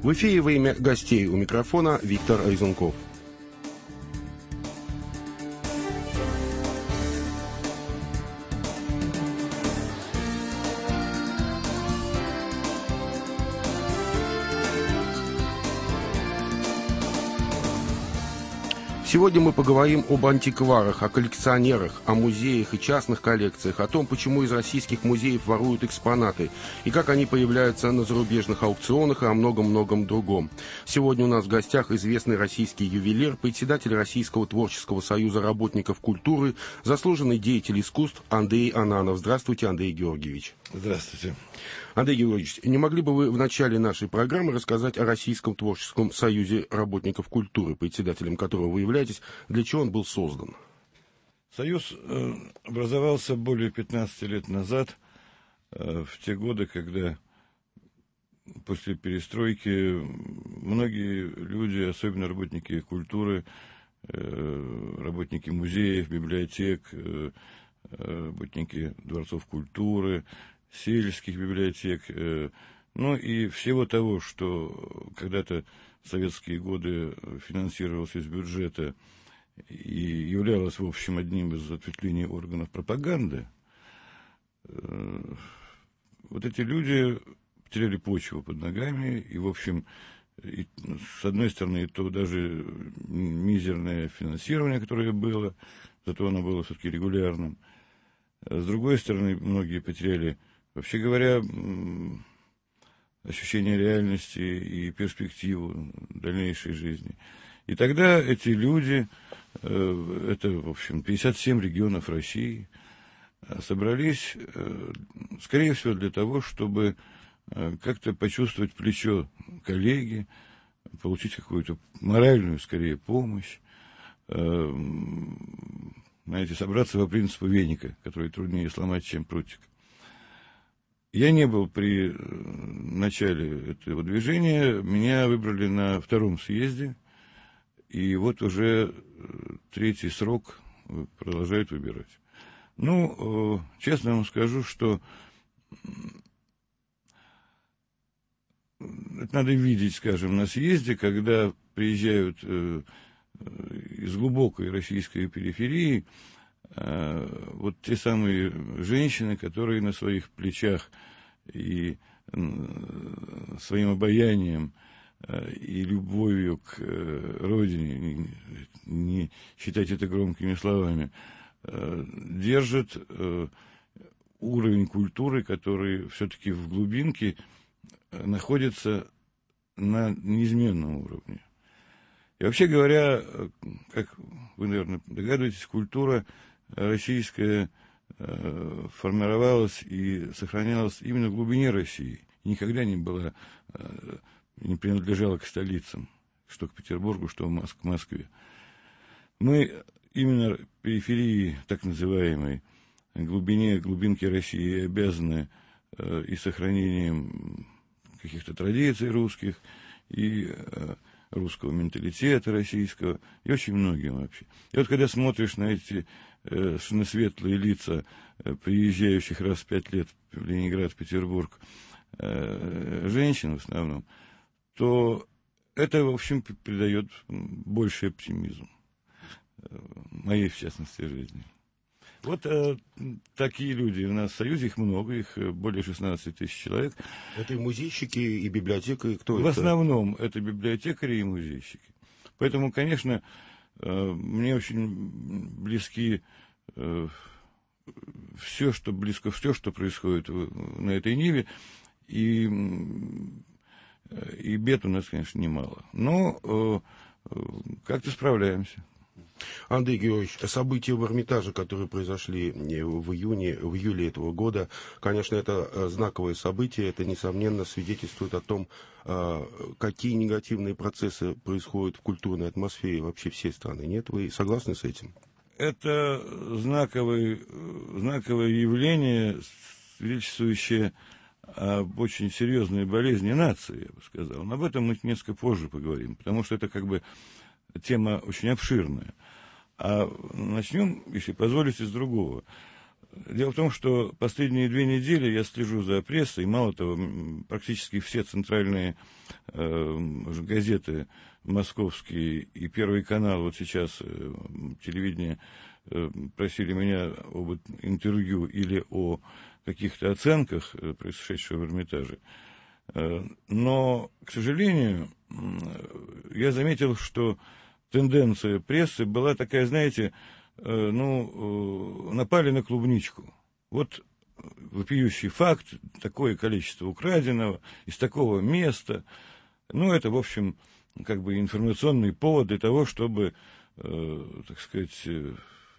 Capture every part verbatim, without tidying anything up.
В эфире «Время гостей», у микрофона Виктор Айзенков. Сегодня мы поговорим об антикварах, о коллекционерах, о музеях и частных коллекциях, о том, почему из российских музеев воруют экспонаты и как они появляются на зарубежных аукционах и о многом-многом другом. Сегодня у нас в гостях известный российский ювелир, председатель Российского творческого союза работников культуры, заслуженный деятель искусств Андрей Ананов. Здравствуйте, Андрей Георгиевич. Здравствуйте. Андрей Георгиевич, не могли бы вы в начале нашей программы рассказать о Российском творческом союзе работников культуры, председателем которого вы являетесь, для чего он был создан? Союз э, образовался более пятнадцати лет назад, э, в те годы, когда после перестройки многие люди, особенно работники культуры, э, работники музеев, библиотек, э, работники дворцов культуры, сельских библиотек, э, ну и всего того, что когда-то в советские годы финансировалось из бюджета и являлось, в общем, одним из ответвлений органов пропаганды, э, вот эти люди потеряли почву под ногами, и, в общем, и, с одной стороны, то даже мизерное финансирование, которое было, зато оно было все-таки регулярным, а с другой стороны, многие потеряли, вообще говоря, ощущение реальности и перспективу дальнейшей жизни. И тогда эти люди, это, в общем, пятьдесят семь регионов России, собрались, скорее всего, для того, чтобы как-то почувствовать плечо коллеги, получить какую-то моральную, скорее, помощь, знаете, собраться по принципу веника, который труднее сломать, чем прутик. Я не был при начале этого движения, меня выбрали на втором съезде, и вот уже третий срок продолжают выбирать. Ну, честно вам скажу, что это надо видеть, скажем, на съезде, когда приезжают из глубокой российской периферии вот те самые женщины, которые на своих плечах и своим обаянием и любовью к родине, не, не считать это громкими словами, держат уровень культуры, который все-таки в глубинке находится на неизменном уровне. И вообще говоря, как вы, наверное, догадываетесь, культура российская э, формировалась и сохранялась именно в глубине России. Никогда не была, э, не принадлежала к столицам, что к Петербургу, что в к Москве. Мы именно периферии, так называемой, глубине, глубинки России обязаны э, и сохранением каких-то традиций русских, и э, русского менталитета российского, и очень многим вообще. И вот когда смотришь на эти э, светлые лица э, приезжающих раз в пять лет в Ленинград, в Петербург, э, женщин в основном, то это, в общем, придает больший оптимизм э, моей, в частности, жизни. Вот э, такие люди у нас в Союзе, их много, их более шестнадцати тысяч человек. Это и музейщики, и библиотекари, кто в это? В основном это библиотекари и музейщики. Поэтому, конечно, э, мне очень близки э, все, что близко, все, что происходит на этой ниве, и, и бед у нас, конечно, немало. Но э, как-то справляемся. Андрей Георгиевич, события в Эрмитаже, которые произошли в июне, в июле этого года, конечно, это знаковое событие, это, несомненно, свидетельствует о том, какие негативные процессы происходят в культурной атмосфере вообще всей страны. Нет? Вы согласны с этим? Это знаковое, знаковое явление, свидетельствующее об очень серьезной болезни нации, я бы сказал. Но об этом мы несколько позже поговорим, потому что это как бы тема очень обширная. А начнем, если позволите, с другого. Дело в том, что последние две недели я слежу за прессой, мало того, практически все центральные э, газеты московские и Первый канал, вот сейчас э, телевидение, э, просили меня об интервью или о каких-то оценках э, происшедшего в Эрмитаже. Э, но, к сожалению, э, я заметил, что тенденция прессы была такая, знаете, ну, напали на клубничку. Вот вопиющий факт, такое количество украденного из такого места. Ну, это, в общем, как бы информационный повод для того, чтобы, э, так сказать, э,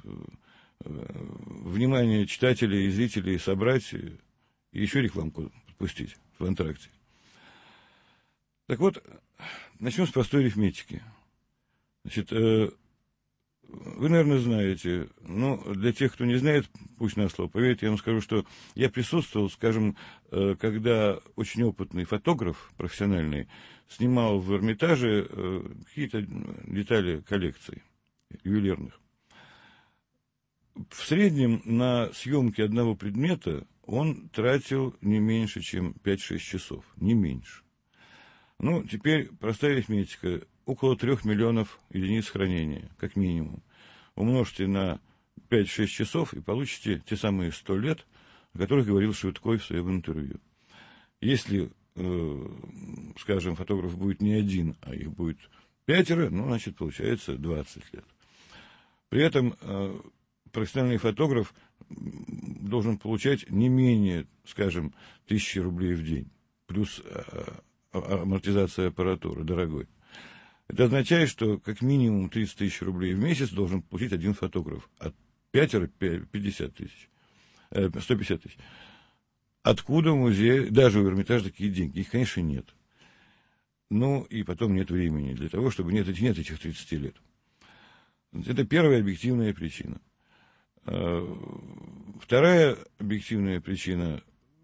внимание читателей и зрителей собрать и еще рекламку подпустить в антракте. Так вот, начнем с простой арифметики. Значит, э, вы, наверное, знаете, но для тех, кто не знает, пусть на слово поверьте, я вам скажу, что я присутствовал, скажем, когда очень опытный фотограф профессиональный снимал в Эрмитаже какие-то детали коллекций ювелирных. В среднем на съемки одного предмета он тратил не меньше, чем пять-шесть часов, не меньше. Ну, теперь простая арифметика. Около трех миллионов единиц хранения, как минимум. Умножьте на пять-шесть часов и получите те самые сто лет, о которых говорил Швидкой в своем интервью. Если, э, скажем, фотограф будет не один, а их будет пятеро, ну, значит, получается двадцать лет. При этом э, профессиональный фотограф должен получать не менее, скажем, тысячи рублей в день, плюс э, амортизация аппаратуры дорогой. Это означает, что как минимум тридцать тысяч рублей в месяц должен получить один фотограф. От пятеро пятьдесят тысяч. сто пятьдесят тысяч. Откуда в музее, даже в Эрмитаже, такие деньги? Их, конечно, нет. Ну, и потом нет времени для того, чтобы нет, нет этих тридцати лет. Это первая объективная причина. Вторая объективная причина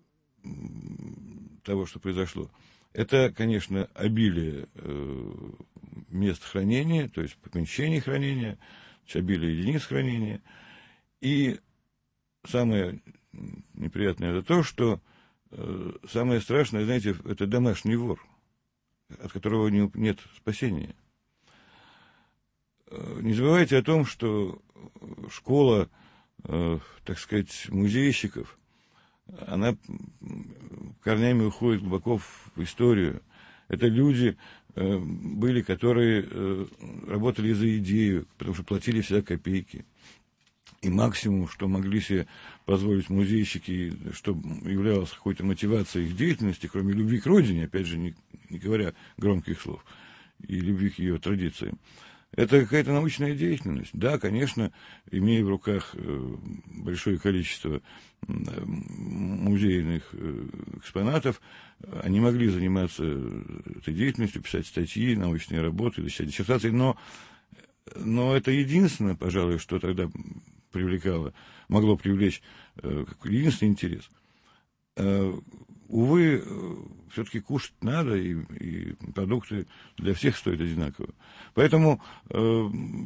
того, что произошло, это, конечно, обилие э, мест хранения, то есть помещений хранения, обилие единиц хранения. И самое неприятное это то, что э, самое страшное, знаете, это домашний вор, от которого не, нет спасения. Э, не забывайте о том, что школа, э, так сказать, музейщиков, она корнями уходит глубоко в историю. Это люди э, были, которые э, работали за идею, потому что платили всегда копейки. И максимум, что могли себе позволить музейщики, что являлось какой-то мотивацией их деятельности, кроме любви к родине, опять же, не, не говоря громких слов, и любви к ее традициям, это какая-то научная деятельность. Да, конечно, имея в руках большое количество музейных экспонатов, они могли заниматься этой деятельностью, писать статьи, научные работы, защищать диссертации, но, но это единственное, пожалуй, что тогда привлекало, могло привлечь единственный интерес. Увы, все-таки кушать надо, и, и продукты для всех стоят одинаково. Поэтому, э,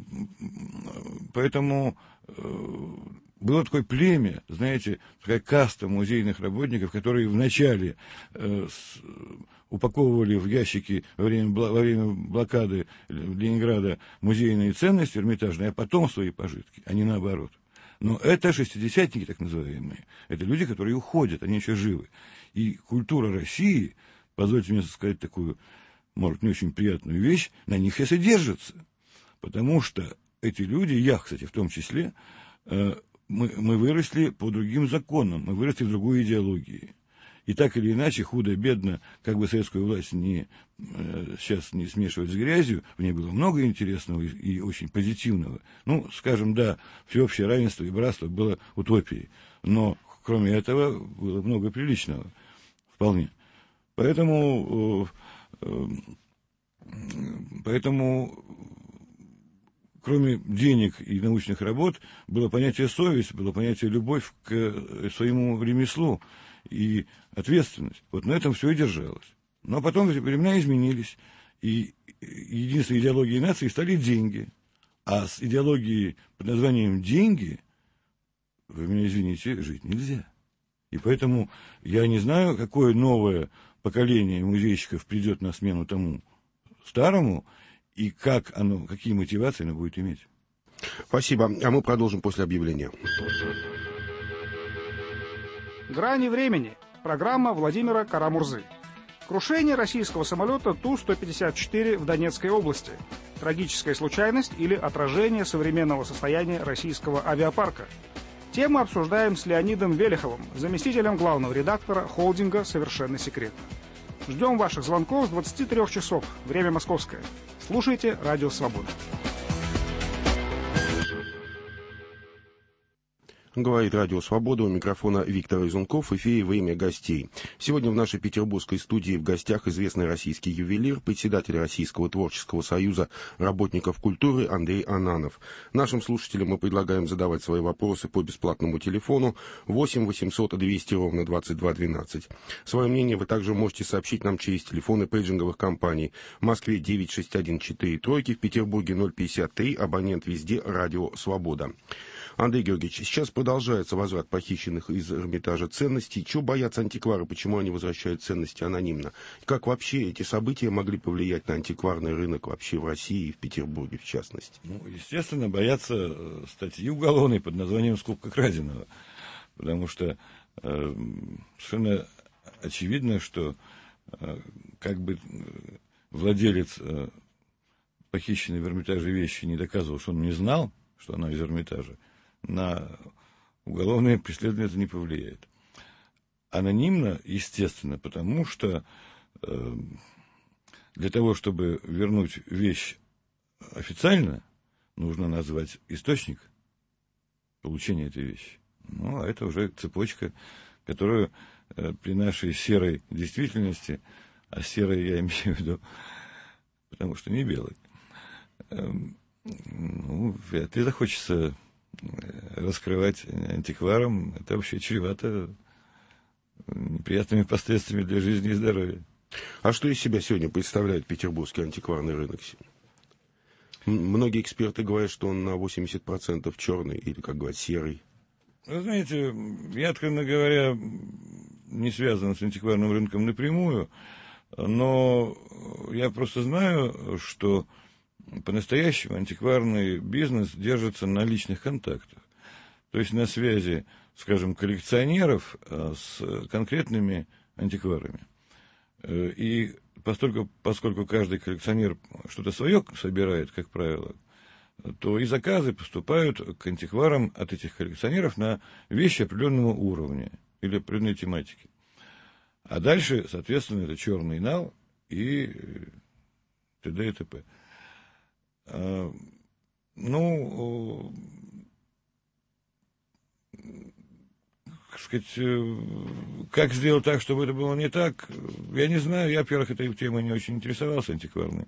поэтому э, было такое племя, знаете, такая каста музейных работников, которые вначале э, с, упаковывали в ящики во время, во время блокады Ленинграда музейные ценности эрмитажные, а потом свои пожитки, а не наоборот. Но это шестидесятники, так называемые. Это люди, которые уходят, они еще живы. И культура России, позвольте мне сказать такую, может, не очень приятную вещь, на них и содержится. Потому что эти люди, я, кстати, в том числе, мы, мы выросли по другим законам, мы выросли в другой идеологии. И так или иначе, худо-бедно, как бы советскую власть не, сейчас не смешивать с грязью, в ней было много интересного и, и очень позитивного. Ну, скажем, да, всеобщее равенство и братство было утопией. Но, кроме этого, было много приличного. Вполне. Поэтому, поэтому, кроме денег и научных работ, было понятие совесть, было понятие любовь к своему ремеслу и ответственность. Вот на этом все и держалось. Но потом времена изменились, и единственной идеологией нации стали деньги. А с идеологией под названием «деньги» вы меня извините, жить нельзя. И поэтому я не знаю, какое новое поколение музейщиков придет на смену тому старому, и как оно, какие мотивации оно будет иметь. Спасибо. А мы продолжим после объявления. «Грани времени». Программа Владимира Кара-Мурзы. Крушение российского самолета Ту сто пятьдесят четыре в Донецкой области. Трагическая случайность или отражение современного состояния российского авиапарка. Тему обсуждаем с Леонидом Велиховым, заместителем главного редактора холдинга «Совершенно секретно». Ждем ваших звонков с двадцати трёх часов. Время московское. Слушайте «Радио Свобода». Говорит Радио Свобода, у микрофона Виктор Изунков, в эфире «Время гостей». Сегодня в нашей петербургской студии в гостях известный российский ювелир, председатель Российского творческого союза работников культуры Андрей Ананов. Нашим слушателям мы предлагаем задавать свои вопросы по бесплатному телефону восемь восемьсот двести ровно двадцать два двенадцать. Свое мнение вы также можете сообщить нам через телефоны пейджинговых компаний. В Москве девять шесть один четыре тройки, в Петербурге ноль пятьдесят три, абонент везде Радио Свобода. Андрей Георгиевич, сейчас продолжается возврат похищенных из Эрмитажа ценностей. Чего боятся антиквары, почему они возвращают ценности анонимно? Как вообще эти события могли повлиять на антикварный рынок вообще в России и в Петербурге в частности? Ну, естественно, боятся статьи уголовной под названием «Скупка краденого». Потому что э, совершенно очевидно, что э, как бы владелец э, похищенной в Эрмитаже вещи не доказывал, что он не знал, что она из Эрмитажа, на уголовное преследование это не повлияет. Анонимно, естественно, потому что э, для того, чтобы вернуть вещь официально, нужно назвать источник получения этой вещи. Ну, а это уже цепочка, которую э, при нашей серой действительности, а серой я имею в виду, потому что не белой, э, ну, вряд ли захочется раскрывать антикварам, это вообще чревато неприятными последствиями для жизни и здоровья. А что из себя сегодня представляет петербургский антикварный рынок? Многие эксперты говорят, что он на восемьдесят процентов черный или, как говорят, серый. Вы знаете, я, откровенно говоря, не связан с антикварным рынком напрямую, но я просто знаю, что по-настоящему антикварный бизнес держится на личных контактах, то есть на связи, скажем, коллекционеров с конкретными антикварами. И поскольку, поскольку каждый коллекционер что-то свое собирает, как правило, то и заказы поступают к антикварам от этих коллекционеров на вещи определенного уровня или определенной тематики. А дальше, соответственно, это черный нал и т.д. и т.п. Ну, как сказать, как сделать так, чтобы это было не так, я не знаю. Я, во-первых, этой темой не очень интересовался, антикварной.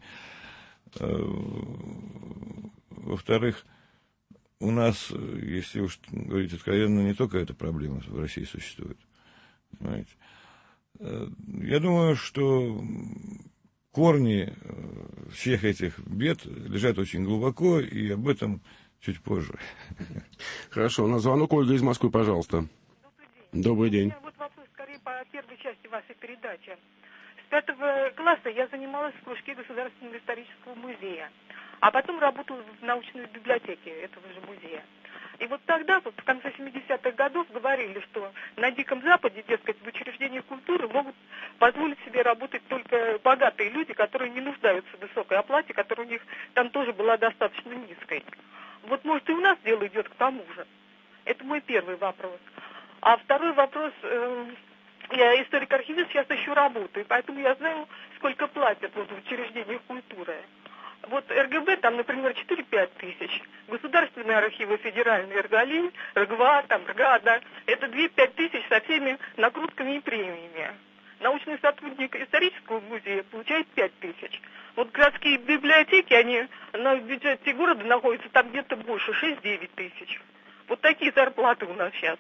Во-вторых, у нас, если уж говорить откровенно, не только эта проблема в России существует. Понимаете? Я думаю, что корни всех этих бед лежат очень глубоко, и об этом чуть позже. Хорошо, у нас звонок. Ольга из Москвы, пожалуйста. Добрый день. У меня вот вопрос скорее по первой части вашей передачи. С пятого класса я занималась в кружке Государственного исторического музея, а потом работала в научной библиотеке этого же музея. И вот тогда, вот в конце семидесятых годов, говорили, что на Диком Западе, дескать, в учреждениях культуры могут позволить себе работать только богатые люди, которые не нуждаются в высокой оплате, которая у них там тоже была достаточно низкой. Вот, может, и у нас дело идет к тому же. Это мой первый вопрос. А второй вопрос, э, я историк-архивист, сейчас еще работаю, поэтому я знаю, сколько платят вот, в учреждениях культуры. Вот эр гэ бэ, там, например, четыре-пять тысяч. Государственные архивы федеральные, эр гэ а ли, эр гэ вэ а, там, эр гэ а, да, это две-пять тысяч со всеми накрутками и премиями. Научный сотрудник исторического музея получает пять тысяч. Вот городские библиотеки, они на бюджете города находятся там где-то больше, шесть-девять тысяч. Вот такие зарплаты у нас сейчас.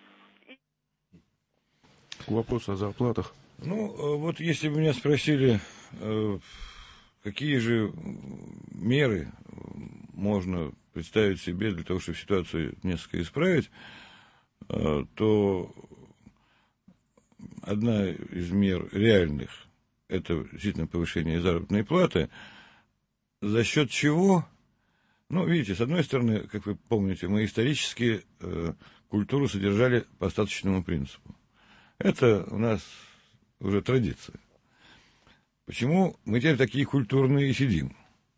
Вопрос о зарплатах. Ну, вот если бы меня спросили, какие же меры можно представить себе для того, чтобы ситуацию несколько исправить, то одна из мер реальных – это действительно повышение заработной платы, за счет чего, ну, видите, с одной стороны, как вы помните, мы исторически э, культуру содержали по остаточному принципу. Это у нас уже традиция. Почему мы теперь такие культурные сидим?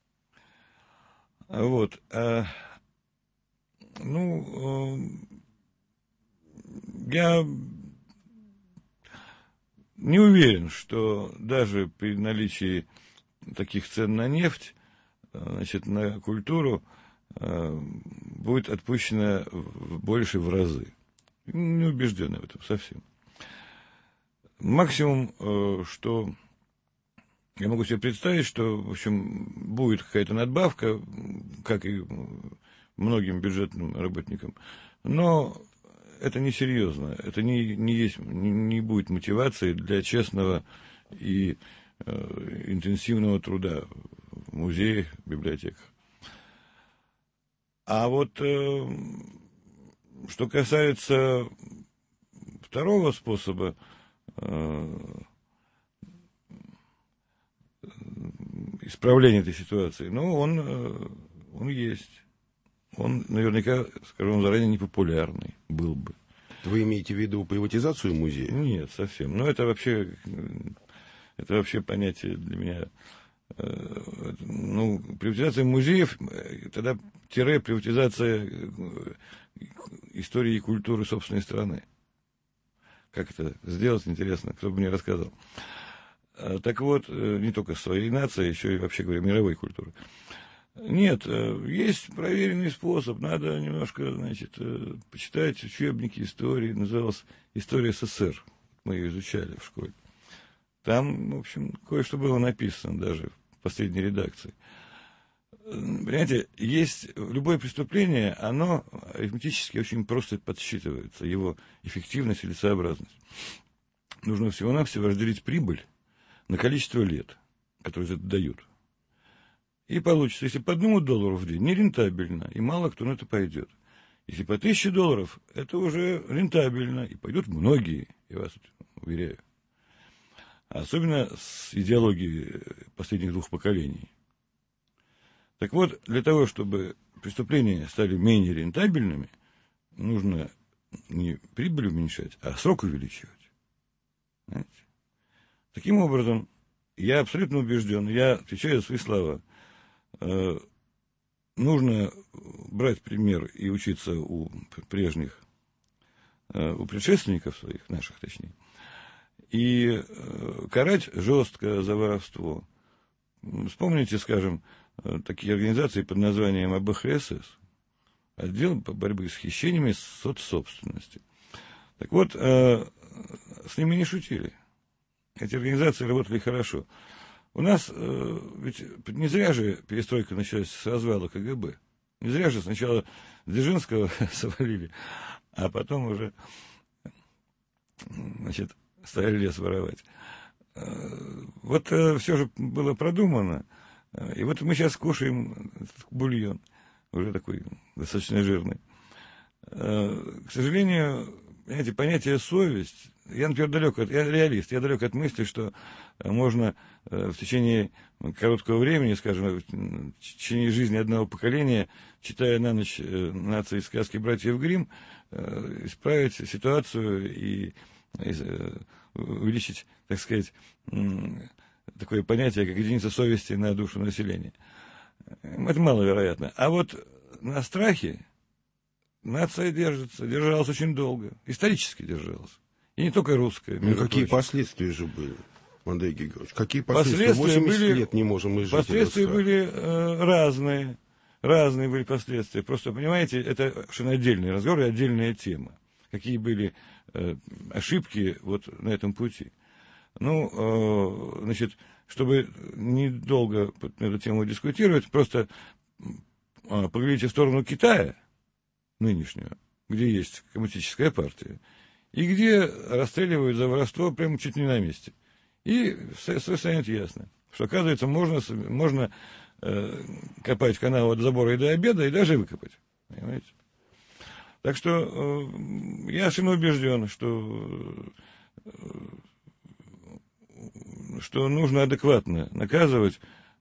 Вот. А, ну, э, я не уверен, что даже при наличии таких цен на нефть, значит, на культуру э, будет отпущено больше в разы. Не убежден в этом совсем. Максимум, э, что я могу себе представить, что, в общем, будет какая-то надбавка, как и многим бюджетным работникам, но это несерьезно, это не, не, есть, не, не будет мотивацией для честного и э, интенсивного труда в музеях, библиотеках. А вот э, что касается второго способа э, исправления этой ситуации, ну, он, э, он есть. Он наверняка, скажу вам заранее, непопулярный был бы. Вы имеете в виду приватизацию музея? Нет, совсем. Но это вообще, это вообще понятие для меня. Ну, приватизация музеев, тогда тире приватизация истории и культуры собственной страны. Как это сделать, интересно, кто бы мне рассказал. Так вот, не только своей нации, еще и, вообще говоря, мировой культуры. Нет, есть проверенный способ. Надо немножко, значит, почитать учебники истории. Называлась «История СССР». Мы ее изучали в школе. Там, в общем, кое-что было написано даже в последней редакции. Понимаете, есть любое преступление, оно арифметически очень просто подсчитывается, его эффективность и целесообразность. Нужно всего-навсего разделить прибыль на количество лет, которые за это дают. И получится, если по одному доллару в день, нерентабельно, и мало кто на это пойдет. Если по тысяче долларов, это уже рентабельно, и пойдут многие, я вас уверяю. Особенно с идеологией последних двух поколений. Так вот, для того, чтобы преступления стали менее рентабельными, нужно не прибыль уменьшать, а срок увеличивать. Знаете? Таким образом, я абсолютно убежден, я отвечаю за свои слова, э, нужно брать пример и учиться у прежних, э, у предшественников своих, наших точнее, и э, карать жестко за воровство. Вспомните, скажем, такие организации под названием А Бэ Ха Эс Эс, отдел по борьбе с хищениями соцсобственности. Так вот, э, с ними не шутили. Эти организации работали хорошо. У нас э, ведь не зря же перестройка началась с развала Ка Гэ Бэ. Не зря же сначала Дзержинского свалили, а потом уже, значит, стали лес воровать. Вот э, все же было продумано. И вот мы сейчас кушаем этот бульон, уже такой достаточно жирный. К сожалению, понимаете, понятие совесть, я, например, далек от, я реалист, я далек от мысли, что можно в течение короткого времени, скажем, в течение жизни одного поколения, читая на ночь нации сказки братьев Гримм, исправить ситуацию и увеличить, так сказать, такое понятие, как единица совести на душу населения. Это маловероятно. А вот на страхе нация держится, держалась очень долго, исторически держалась. И не только русская. Ну, какие прочим. Последствия же были, Андрей Григорьевич? Какие последствия? Последствия восемьдесят были, лет не можем мы жить. Последствия были э, разные. Разные были последствия. Просто, понимаете, это совершенно отдельный разговор и отдельная тема. Какие были э, ошибки вот на этом пути. Ну, э, значит, чтобы недолго на эту тему дискутировать, просто э, поглядите в сторону Китая нынешнего, где есть коммунистическая партия, и где расстреливают за воровство прямо чуть не на месте. И все станет ясно, что, оказывается, можно, можно э, копать канал от забора и до обеда, и даже выкопать. Понимаете? Так что э, я сильно убежден, что, э, что нужно адекватно наказывать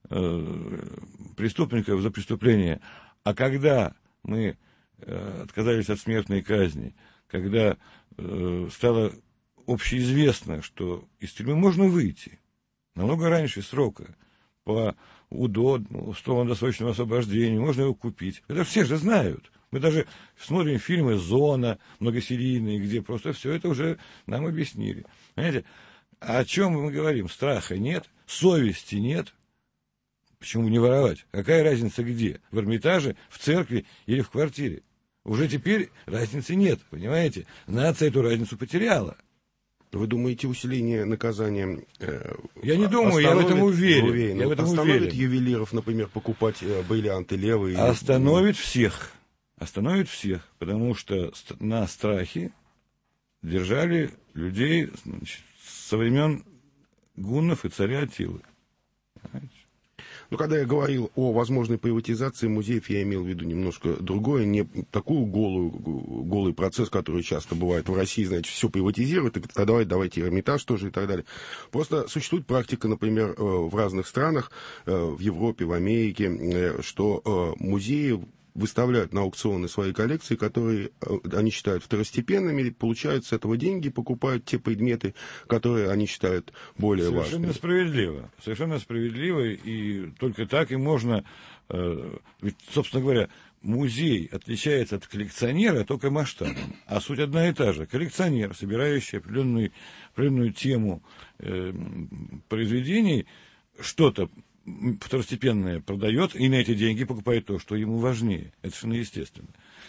э, преступников за преступления. А когда мы э, отказались от смертной казни, когда э, стало общеизвестно, что из тюрьмы можно выйти намного раньше срока, по УДО, условно-досрочному освобождению, можно его купить. Это все же знают. Мы даже смотрим фильмы «Зона», многосерийные, где просто все это уже нам объяснили. Понимаете? А о чем мы говорим? Страха нет, совести нет. Почему не воровать? Какая разница где? В Эрмитаже, в церкви или в квартире? Уже теперь разницы нет, понимаете? Нация эту разницу потеряла. Вы думаете, усиление наказания э, Я не думаю, я в этом уверен. уверен. Я в этом остановит уверен. ювелиров, например, покупать э, бриллианты левые? Остановит всех. Остановит всех, потому что на страхе держали людей, значит, со времен гуннов и царя Аттилы. Понимаете? Ну, когда я говорил о возможной приватизации музеев, я имел в виду немножко другое, не такую голую, голый процесс, который часто бывает в России, значит, все приватизируют, и тогда давайте Эрмитаж тоже и так далее. Просто существует практика, например, в разных странах, в Европе, в Америке, что музеи выставляют на аукционы свои коллекции, которые они считают второстепенными, получают с этого деньги, покупают те предметы, которые они считают более Совершенно важными. Справедливо. Совершенно справедливо, и только так и можно... Э, ведь, собственно говоря, музей отличается от коллекционера только масштабом, а суть одна и та же. Коллекционер, собирающий определенную, определенную тему э, произведений, что-то второстепенное продает, и на эти деньги покупает то, что ему важнее. Это совершенно естественно.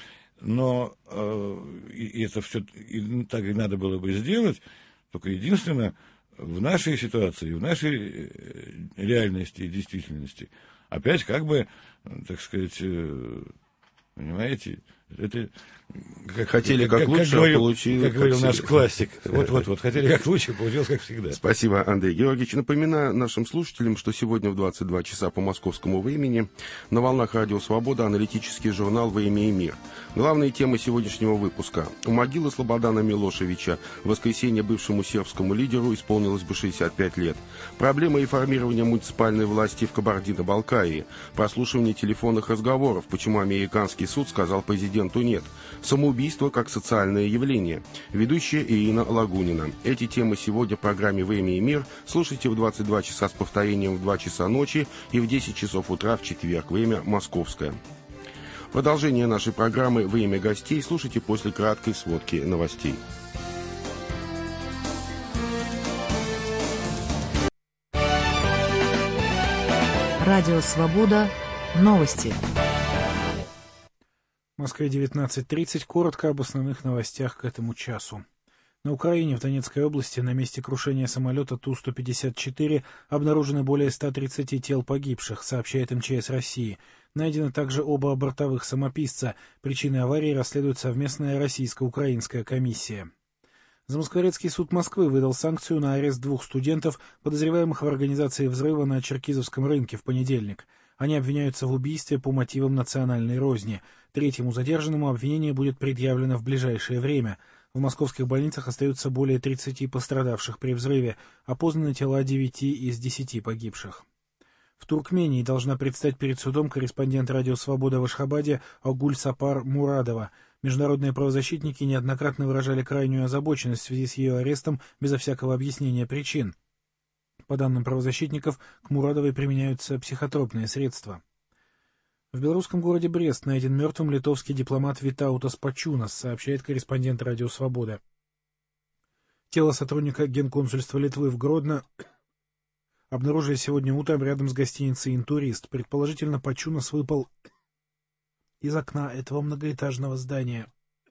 Но э, и это все и так и надо было бы сделать, только единственное, в нашей ситуации, в нашей реальности и действительности, опять как бы, так сказать, э, понимаете, это... Как хотели как, как лучше, как говорил, а получилось как говорил как наш классик. Вот-вот-вот, хотели как лучше, получилось как всегда. Спасибо, Андрей Георгиевич. Напоминаю нашим слушателям, что сегодня в двадцать два часа по московскому времени на волнах Радио Свобода аналитический журнал «Время и мир». Главные темы сегодняшнего выпуска. У могилы Слободана Милошевича в воскресенье бывшему сербскому лидеру исполнилось бы шестьдесят пять лет. Проблема реформирования муниципальной власти в Кабардино-Балкарии. Прослушивание телефонных разговоров. Почему американский суд сказал президенту «нет». Самоубийство как социальное явление. Ведущая Ирина Лагунина. Эти темы сегодня в программе «Время и мир» слушайте в двадцать два часа с повторением в два часа ночи и в десять часов утра в четверг. Время московское. Продолжение нашей программы «Время гостей» слушайте после краткой сводки новостей. Радио Свобода. Новости. В Москве девятнадцать тридцать. Коротко об основных новостях к этому часу. На Украине, в Донецкой области, на месте крушения самолета Ту сто пятьдесят четыре обнаружены более ста тридцати тел погибших, сообщает эм че эс России. Найдены также оба бортовых самописца. Причины аварии расследует совместная российско-украинская комиссия. Замоскворецкий суд Москвы выдал санкцию на арест двух студентов, подозреваемых в организации взрыва на Черкизовском рынке в понедельник. Они обвиняются в убийстве по мотивам национальной розни. Третьему задержанному обвинение будет предъявлено в ближайшее время. В московских больницах остаются более тридцати пострадавших при взрыве, опознаны тела девяти из десяти погибших. В Туркмении должна предстать перед судом корреспондент Радио Свобода в Ашхабаде Огуль Сапар Мурадова. Международные правозащитники неоднократно выражали крайнюю озабоченность в связи с ее арестом безо всякого объяснения причин. По данным правозащитников, к Мурадовой применяются психотропные средства. В белорусском городе Брест найден мертвым литовский дипломат Витаутас Пачунас, сообщает корреспондент Радио Свобода. Тело сотрудника генконсульства Литвы в Гродно обнаружили сегодня утром рядом с гостиницей «Интурист». Предположительно, Пачунас выпал из окна этого многоэтажного здания.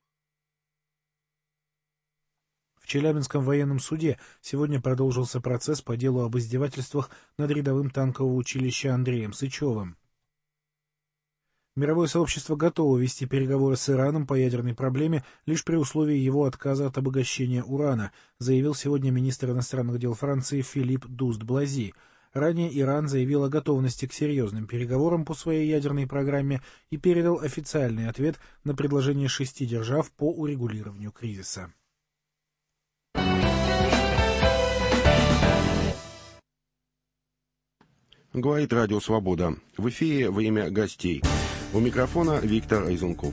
В Челябинском военном суде сегодня продолжился процесс по делу об издевательствах над рядовым танкового училища Андреем Сычевым. Мировое сообщество готово вести переговоры с Ираном по ядерной проблеме лишь при условии его отказа от обогащения урана, заявил сегодня министр иностранных дел Франции Филипп Дуст-Блази. Ранее Иран заявил о готовности к серьезным переговорам по своей ядерной программе и передал официальный ответ на предложение шести держав по урегулированию кризиса. Говорит Радио Свобода. В эфире «Время гостей». У микрофона Виктор Айзенков.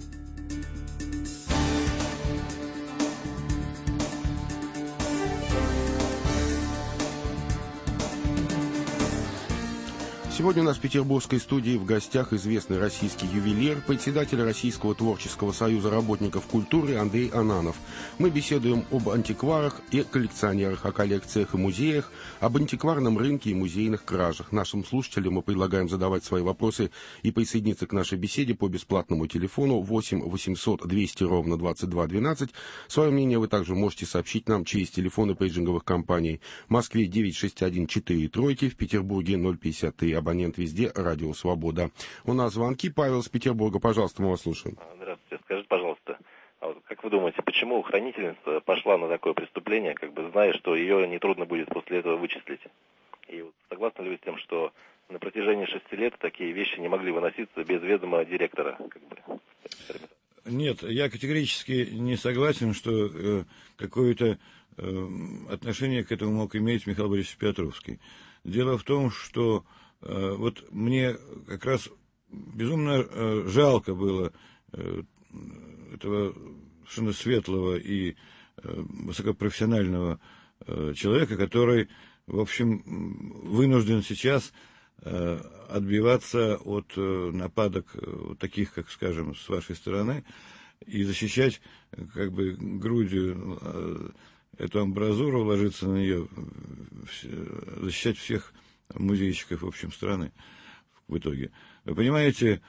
Сегодня у нас в петербургской студии в гостях известный российский ювелир, председатель Российского творческого союза работников культуры Андрей Ананов. Мы беседуем об антикварах и коллекционерах, о коллекциях и музеях, об антикварном рынке и музейных кражах. Нашим слушателям мы предлагаем задавать свои вопросы и присоединиться к нашей беседе по бесплатному телефону восемь восемьсот двести ровно двадцать два двенадцать. Свое мнение вы также можете сообщить нам через телефоны пейджинговых компаний. В Москве девять шесть один четыре тройки, в Петербурге ноль пятьдесят три. Абонент везде, Радио Свобода. У нас звонки. Павел из Петербурга, пожалуйста, мы вас слушаем. Здравствуйте. Скажите, пожалуйста, а вот как вы думаете, почему хранительница пошла на такое преступление, как бы зная, что ее нетрудно будет после этого вычислить? И вот согласны ли вы с тем, что на протяжении шести лет такие вещи не могли выноситься без ведома директора? Как бы? Нет, я категорически не согласен, что э, какое-то э, отношение к этому мог иметь Михаил Борисович Петровский. Дело в том, что э, вот мне как раз безумно э, жалко было э, этого совершенно светлого и э, высокопрофессионального э, человека, который, в общем, вынужден сейчас э, отбиваться от э, нападок э, таких, как, скажем, с вашей стороны, и защищать как бы грудью э, эту амбразуру, ложиться на нее, защищать всех музейщиков, в общем, страны в итоге. Вы понимаете,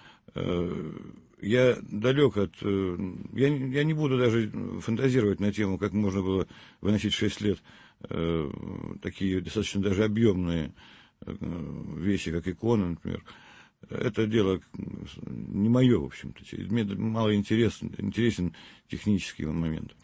я далек от... Я, я не буду даже фантазировать на тему, как можно было выносить шесть лет такие достаточно даже объемные вещи, как иконы, например. Это дело не мое, в общем-то. Мне мало интересен, интересен технический момент.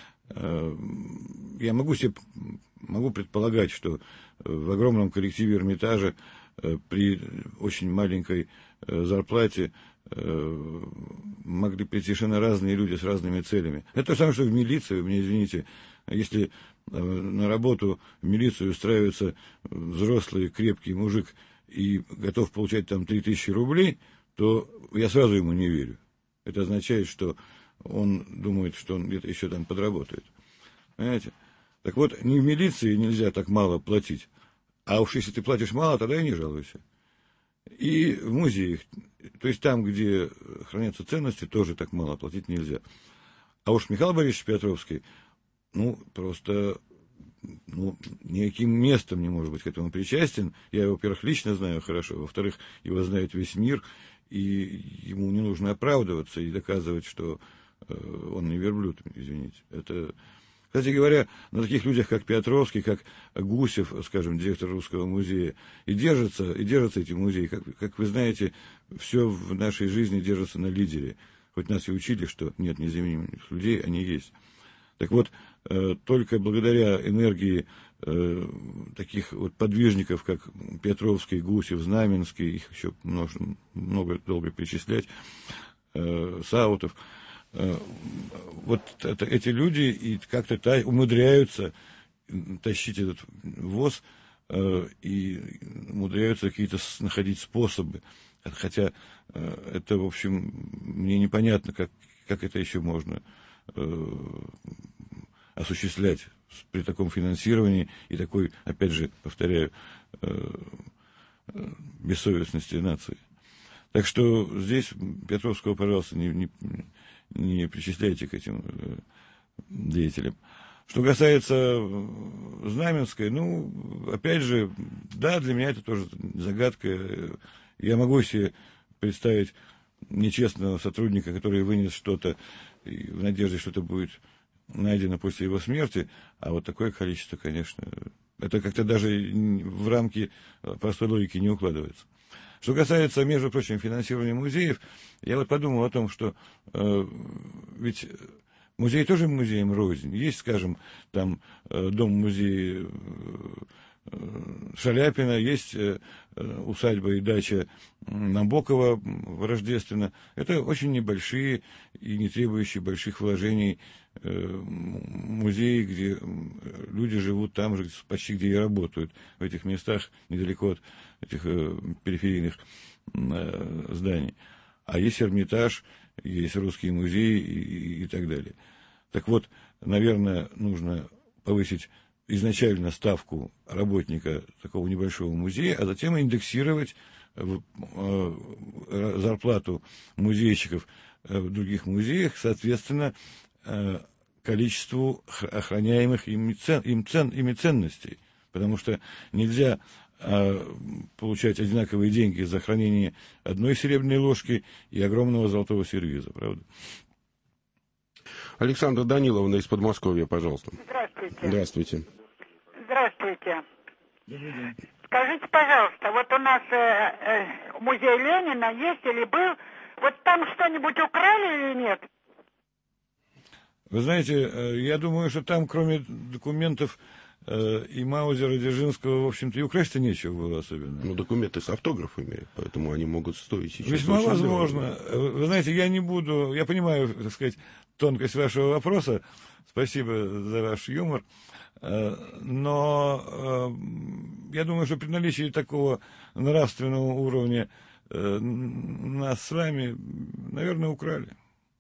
Я могу себе, могу предполагать, что в огромном коллективе Эрмитажа при очень маленькой зарплате могли прийти совершенно разные люди с разными целями. Это то же самое, что в милиции, вы мне извините, если на работу в милицию устраивается взрослый крепкий мужик и готов получать там три тысячи рублей, то я сразу ему не верю. Это означает, что он думает, что он где-то еще там подработает. Понимаете? Так вот, не в милиции нельзя так мало платить. А уж если ты платишь мало, тогда и не жалуйся. И в музеях, то есть там, где хранятся ценности, тоже так мало платить нельзя. А уж Михаил Борисович Петровский, ну, просто ну, никаким местом не может быть к этому причастен. Я его, во-первых, лично знаю хорошо, во-вторых, его знает весь мир, и ему не нужно оправдываться и доказывать, что э, он не верблюд, извините. Это, кстати говоря, на таких людях, как Петровский, как Гусев, скажем, директор Русского музея, и держатся, и держатся эти музеи. Как, как вы знаете, все в нашей жизни держится на лидере. Хоть нас и учили, что нет незаменимых людей, они есть. Так вот, э, только благодаря энергии э, таких вот подвижников, как Петровский, Гусев, Знаменский, их еще много, много долго перечислять, э, Саутов, э, вот это, эти люди и как-то та, умудряются тащить этот воз э, и умудряются какие-то находить способы. Хотя э, это, в общем, мне непонятно, как, как это еще можно осуществлять при таком финансировании и такой, опять же, повторяю, бессовестности нации. Так что здесь Петровского, пожалуйста, не, не, не причисляйте к этим деятелям. Что касается Знаменской, ну, опять же, да, для меня это тоже загадка. Я могу себе представить нечестного сотрудника, который вынес что-то в надежде, что это будет найдено после его смерти, а вот такое количество, конечно, это как-то даже в рамки простой логики не укладывается. Что касается, между прочим, финансирования музеев, я вот подумал о том, что э, ведь музей тоже музеем рознь. Есть, скажем, там дом-музей Шаляпина, есть усадьба и дача Набокова в Рождественно. Это очень небольшие и не требующие больших вложений музеи, где люди живут там же, почти где и работают, в этих местах, недалеко от этих периферийных зданий. А есть Эрмитаж, есть Русский музей и, и, и так далее. Так вот, наверное, нужно повысить изначально ставку работника такого небольшого музея, а затем индексировать зарплату музейщиков в других музеях, соответственно, количеству охраняемых ими, цен, им цен, ими ценностей. Потому что нельзя получать одинаковые деньги за хранение одной серебряной ложки и огромного золотого сервиза, правда? Александра Даниловна из Подмосковья, пожалуйста. Здравствуйте. Здравствуйте. Здравствуйте. Скажите, пожалуйста, вот у нас э, э, музей Ленина есть или был, вот там что-нибудь украли или нет? Вы знаете, я думаю, что там, кроме документов э, и Маузера, и Дзержинского, в общем-то, и украсть-то нечего было особенно. Ну, документы с автографами, поэтому они могут стоить сейчас. Весьма возможно. Дорого. Вы знаете, я не буду, я понимаю, так сказать, тонкость вашего вопроса, спасибо за ваш юмор, но я думаю, что при наличии такого нравственного уровня нас с вами, наверное, украли.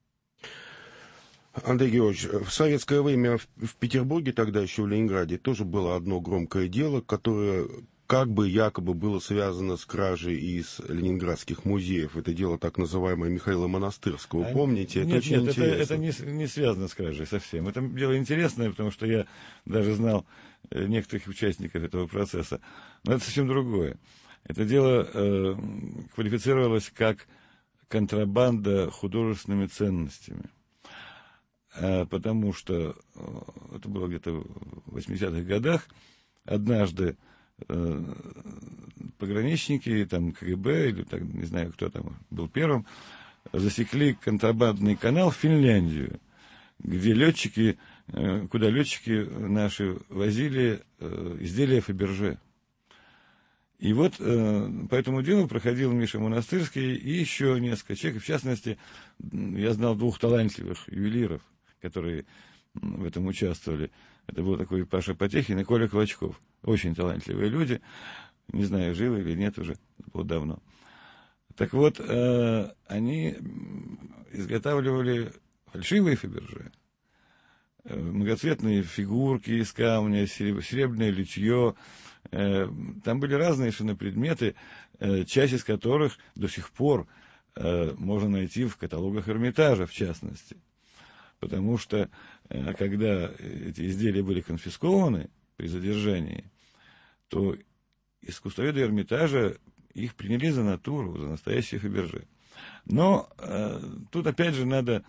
Андрей Георгиевич, в советское время в Петербурге, тогда еще в Ленинграде, тоже было одно громкое дело, которое как бы якобы было связано с кражей из ленинградских музеев. Это дело так называемое Михаила Монастырского. А помните? Нет, это очень нет, интересно. Это, это не, не связано с кражей совсем. Это дело интересное, потому что я даже знал некоторых участников этого процесса. Но это совсем другое. Это дело э, квалифицировалось как контрабанда художественными ценностями. А, потому что э, это было где-то в восьмидесятых годах. Однажды э, пограничники, там КГБ, или так, не знаю, кто там был первым, засекли контрабандный канал в Финляндию, где летчики, э, куда летчики наши возили э, изделия Фаберже. И вот э, по этому делу проходил Миша Монастырский и еще несколько человек. В частности, я знал двух талантливых ювелиров, которые в этом участвовали. Это был такой Паша Потехин и Коля Клочков. Очень талантливые люди. Не знаю, живы или нет уже. Это было давно. Так вот, э, они изготавливали фальшивые Фаберже. Э, многоцветные фигурки из камня, серебряное литье. Там были разные совершенно предметы, часть из которых до сих пор можно найти в каталогах Эрмитажа, в частности. Потому что, когда эти изделия были конфискованы при задержании, то искусствоведы Эрмитажа их приняли за натуру, за настоящие Фаберже. Но тут опять же надо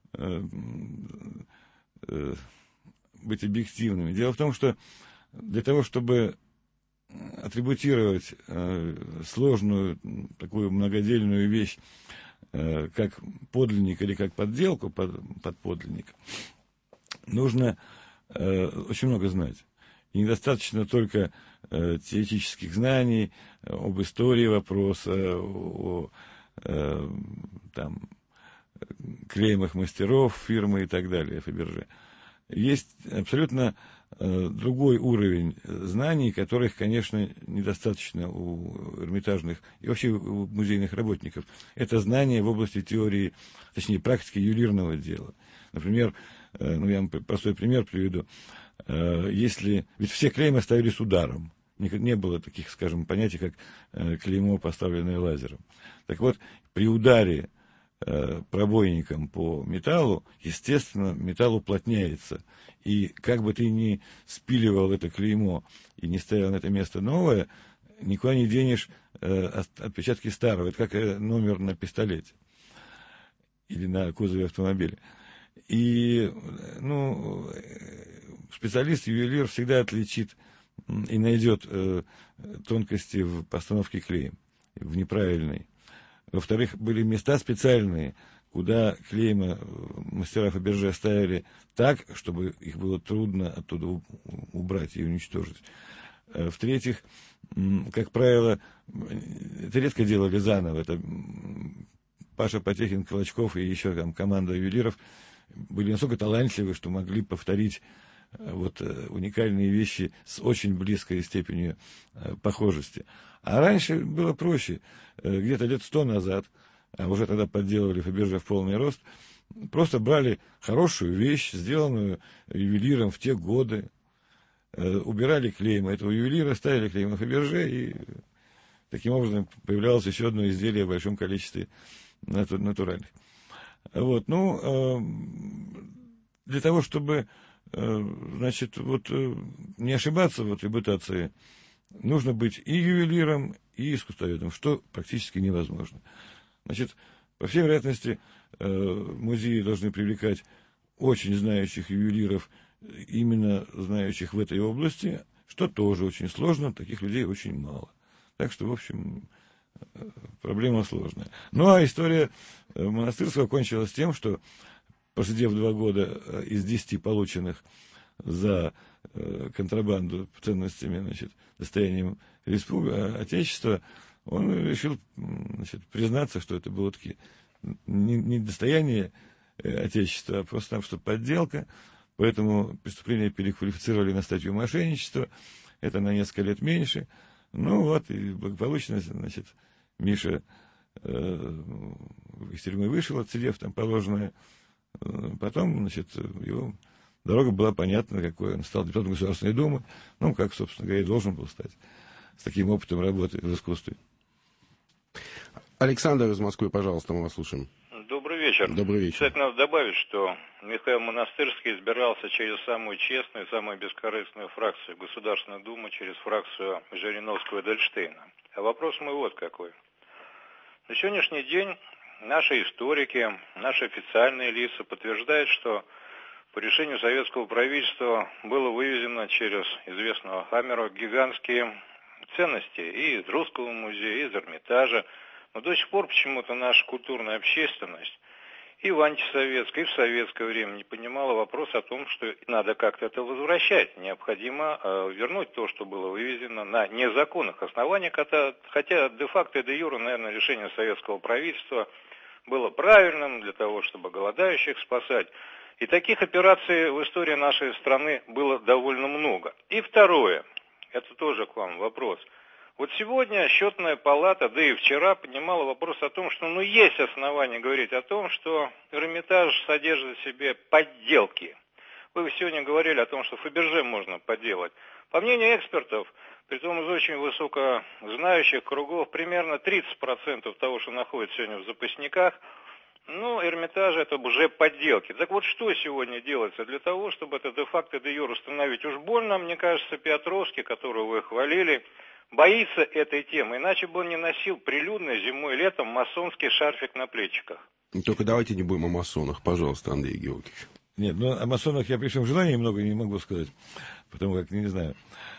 быть объективными. Дело в том, что для того, чтобы атрибутировать э, сложную, такую многодельную вещь, э, как подлинник или как подделку под, под подлинник, нужно э, очень много знать. И недостаточно только э, теоретических знаний об истории вопроса, о э, там, клеймах мастеров фирмы и так далее, Фаберже. Есть абсолютно другой уровень знаний, которых, конечно, недостаточно у эрмитажных и вообще у музейных работников. Это знания в области теории, точнее, практики ювелирного дела. Например, ну, я вам простой пример приведу. Если... Ведь все клеймы ставились ударом. Не было таких, скажем, понятий, как клеймо, поставленное лазером. Так вот, при ударе пробойником по металлу, естественно, металл уплотняется. И как бы ты ни спиливал это клеймо и не ставил на это место новое, никуда не денешь э, отпечатки старого. Это как э, номер на пистолете или на кузове автомобиля. И ну, специалист, ювелир всегда отличит и найдет э, тонкости в постановке клеем, в неправильной. Во-вторых, были места специальные, куда клейма мастера Фаберже ставили так, чтобы их было трудно оттуда убрать и уничтожить. В-третьих, как правило, это редко делали заново. Это Паша Потехин, Колочков и еще там команда ювелиров были настолько талантливы, что могли повторить вот уникальные вещи с очень близкой степенью похожести. А раньше было проще. Где-то лет сто назад, а уже тогда подделывали Фаберже в полный рост, просто брали хорошую вещь, сделанную ювелиром в те годы, убирали клейма этого ювелира, ставили клейм на Фаберже, и таким образом появлялось еще одно изделие в большом количестве натуральных. Вот, ну, для того, чтобы, значит, вот не ошибаться в репутации, нужно быть и ювелиром, и искусствоведом, что практически невозможно. Значит, по всей вероятности, музеи должны привлекать очень знающих ювелиров, именно знающих в этой области, что тоже очень сложно, таких людей очень мало. Так что, в общем, проблема сложная. Ну, а история Монастырского кончилась тем, что, просидев два года из десяти полученных за контрабанду ценностями, значит, достоянием республики, Отечества, он решил, значит, признаться, что это было таки не, не достояние Отечества, а просто-напросто подделка. Поэтому преступление переквалифицировали на статью мошенничества. Это на несколько лет меньше. Ну вот, и благополучно, значит, Миша э, из тюрьмы вышел, отсидев там положенное. Потом, значит, его дорога была понятна, какой он стал депутатом Государственной Думы. Ну, как, собственно говоря, и должен был стать, с таким опытом работы в искусстве. Александр из Москвы, пожалуйста, мы вас слушаем. Добрый вечер. Добрый вечер. Кстати, надо добавить, что Михаил Монастырский избирался через самую честную, самую бескорыстную фракцию Государственной Думы, через фракцию Жириновского и Дельштейна. А вопрос мой вот какой. На сегодняшний день наши историки, наши официальные лица подтверждают, что по решению советского правительства было вывезено через известного Хаммера гигантские ценности и из Русского музея, и из Эрмитажа. Но до сих пор почему-то наша культурная общественность и в антисоветское, и в советское время не понимала вопрос о том, что надо как-то это возвращать. Необходимо э, вернуть то, что было вывезено на незаконных основаниях, хотя, хотя де-факто и де-юре, наверное, решение советского правительства было правильным для того, чтобы голодающих спасать. И таких операций в истории нашей страны было довольно много. И второе, это тоже к вам вопрос. Вот сегодня счетная палата, да и вчера поднимала вопрос о том, что ну есть основания говорить о том, что Эрмитаж содержит в себе подделки. Вы сегодня говорили о том, что Фаберже можно подделать. По мнению экспертов, притом из очень высокознающих кругов, примерно тридцать процентов того, что находится сегодня в запасниках, ну, Эрмитаж это уже подделки. Так вот, что сегодня делается для того, чтобы это де-факто де-юре установить? Уж больно, мне кажется, Петровский, которого вы хвалили, боится этой темы, иначе бы он не носил прилюдно зимой и летом масонский шарфик на плечиках. Только давайте не будем о масонах, пожалуйста, Андрей Георгиевич. Нет, ну о масонах я при всем желании много не могу сказать, потому как не знаю.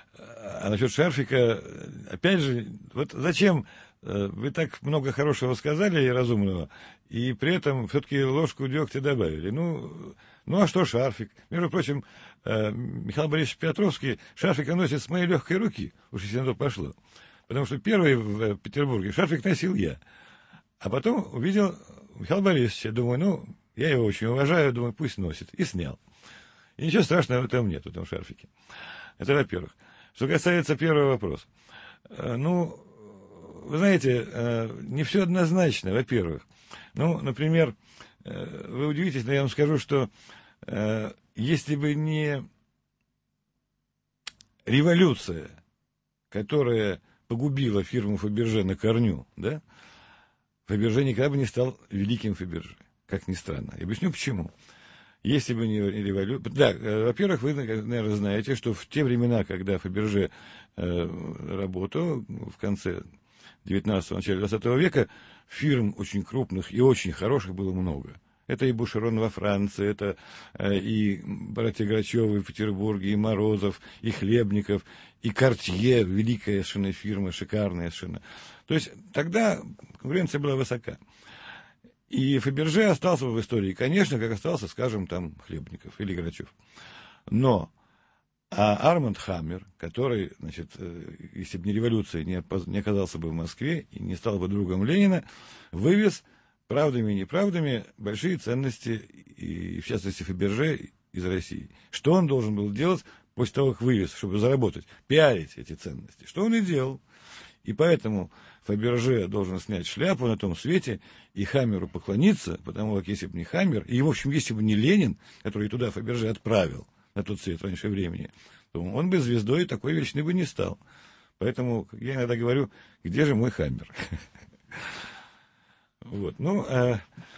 А насчет шарфика, опять же, вот зачем вы так много хорошего сказали и разумного, и при этом все-таки ложку дегтя добавили. Ну, ну а что шарфик? Между прочим, Михаил Борисович Петровский шарфик носит с моей легкой руки, уж если на то пошло. Потому что первый в Петербурге шарфик носил я. А потом увидел Михаила Борисовича. Думаю, ну, я его очень уважаю, думаю, пусть носит. И снял. И ничего страшного в этом нет, в этом шарфике. Это во-первых. Что касается первого вопроса. Ну, вы знаете, не все однозначно, во-первых. Ну, например, вы удивитесь, но я вам скажу, что если бы не революция, которая погубила фирму Фаберже на корню, да, Фаберже никогда бы не стал великим Фаберже, как ни странно. Я объясню почему. Если бы не революция... Да, во-первых, вы, наверное, знаете, что в те времена, когда Фаберже работал, в конце девятнадцатого, начале двадцатого века, фирм очень крупных и очень хороших было много. Это и Бушерон во Франции, это и братья Грачевы в Петербурге, и Морозов, и Хлебников, и Картье, великая совершенно фирма, шикарная совершенно. То есть тогда конкуренция была высока. И Фаберже остался в истории, конечно, как остался, скажем, там, Хлебников или Грачев. Но А Арманд Хаммер, который, значит, если бы не революция, не, не оказался бы в Москве и не стал бы другом Ленина, вывез правдами и неправдами большие ценности, и, в частности, Фаберже из России. Что он должен был делать после того, как вывез, чтобы заработать? Пиарить эти ценности. Что он и делал. И поэтому Фаберже должен снять шляпу на том свете и Хаммеру поклониться, потому как если бы не Хаммер, и, в общем, если бы не Ленин, который туда Фаберже отправил на тот свет раньше времени, то он бы звездой такой величины бы не стал. Поэтому я иногда говорю, где же мой Хаммер? Вот, ну, а...